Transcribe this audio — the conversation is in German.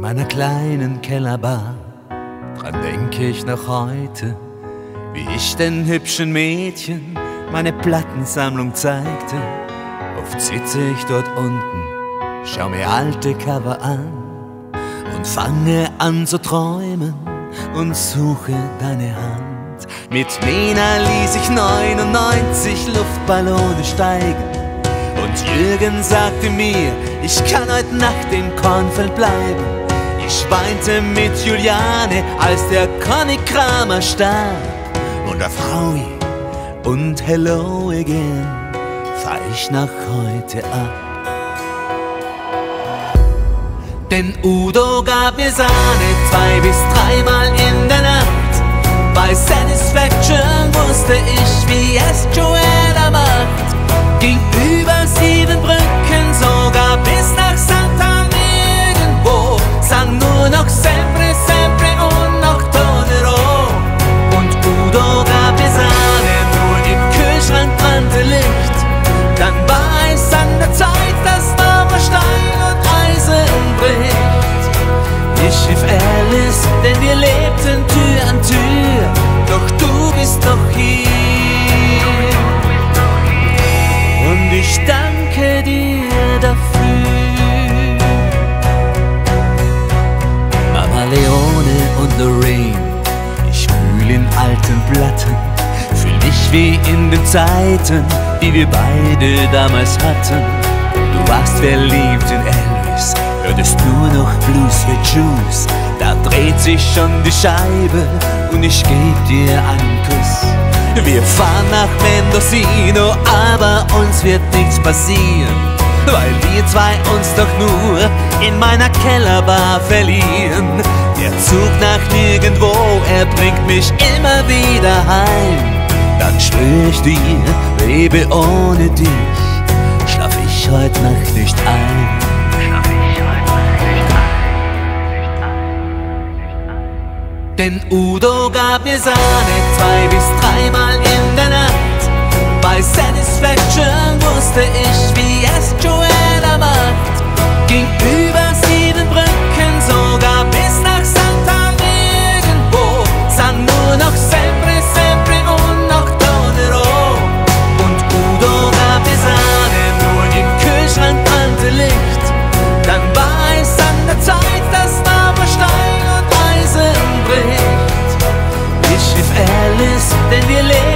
meiner kleinen Kellerbar, dran denke ich noch heute, wie ich den hübschen Mädchen meine Plattensammlung zeigte. Oft sitze ich dort unten, schau mir alte Cover an und fange an zu träumen und suche deine Hand. Mit Nena ließ ich 99 Luftballone steigen und Jürgen sagte mir, ich kann heute Nacht im Kornfeld bleiben. Ich weinte mit Juliane, als der Conny Kramer starb. Und auf Howie und Hello Again fahr ich nach heute ab. Denn Udo gab mir Sahne 2 bis 3 Mal in der Nacht. Bei Satisfaction wusste ich, wie es Joanna macht. Ging über 7 Brücken, sogar bis nach Santa nirgendwo. Sang nur noch sempre, sempre und noch Tonero. Und Udo gab mir Sahne, nur im Kühlschrank brannte Licht. Dann war es an der Zeit, dass Mama Stein und Eisen bricht. Ich rief Alice, denn wir lebten Tür an Tür. Doch du bist noch hier. Und ich danke dir dafür. Mama Leone und Lorraine, ich wühl in alten Platten, fühl mich wie in den Zeiten, die wir beide damals hatten. Du warst verliebt in Elvis, hörtest nur noch Blues für Juice. Da dreht sich schon die Scheibe und ich geb dir einen Kuss. Wir fahren nach Mendocino, aber uns wird nichts passieren, weil wir zwei uns doch nur in meiner Kellerbar verlieren. Der Zug nach nirgendwo, er bringt mich immer wieder heim. Dann schwör ich dir, Baby, ohne dich schlaf ich heute Nacht nicht ein. Denn Udo gab mir Sahne 2 bis 3 Mal in der Nacht. Bei Satisfaction wusste ich, wie es Joanna macht. Ging über 7 Brücken, sogar bis nach Santa nirgendwo. Sang nur noch sempre, sempre und noch Tonero. Und Udo gab mir Sahne, nur im Kühlschrank brannte Licht. Dann war es an der Zeit, dass Mama Stein und Eisen bricht. Ich rief Alice, denn wir leben